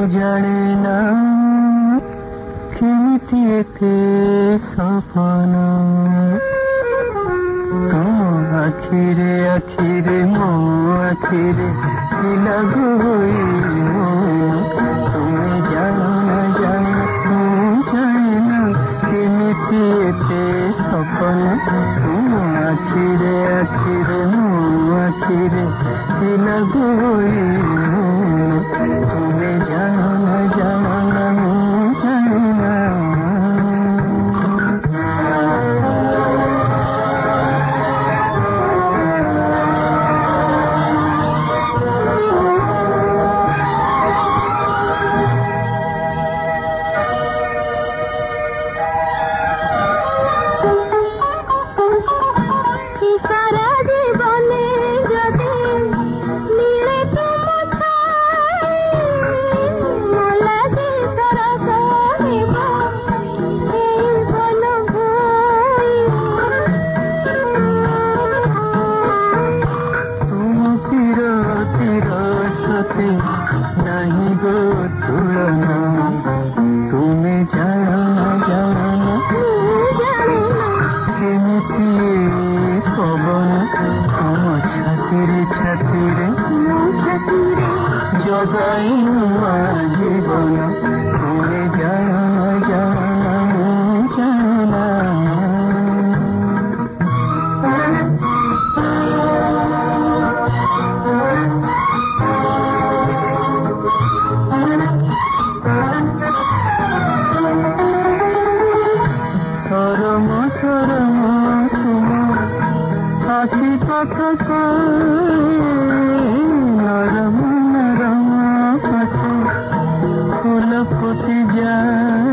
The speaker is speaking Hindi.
जाने ना केमिति एते सपन तुम आखिरे आखिरे मो आखिरे कि लागू तुम्हें जानो ना जानो जाने ना केमिति एते सपन तुम आखिरे आखिरे मो आखिरे कि लागू तुम्हें जानो ना जानो ना जाने ना नहीं गो तुलना तुम्हें जाना जाना केमिति पवन तुम छातिरे छातिरे जगाई नुआ जीवन तुम्हें जाना जाना जाना सरम सरम तुम आखि पाखक नरम नरम हस फूल फुटी जा